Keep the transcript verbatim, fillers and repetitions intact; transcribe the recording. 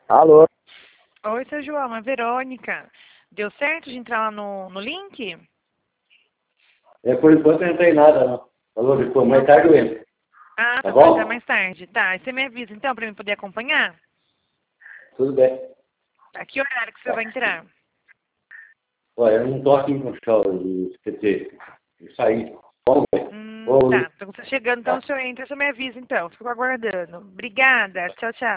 Alô? Oi, seu João, é Verônica. Deu certo de entrar lá no, no link? É, por enquanto eu não entrei nada, não. Falou, depois, mais tarde eu entro. Ah, Tá tá, vai entrar bom? mais tarde. Tá, e você me avisa então pra mim poder acompanhar? Tudo bem. A que horário que você vai entrar? Olha, eu não tô aqui no show, e, quer dizer, eu saí. Vamos ver. Hum, Vamos tá. ver. Então você chegando, então Tá. o senhor entra, você me avisa então. Fico aguardando. Obrigada. Tchau, tchau.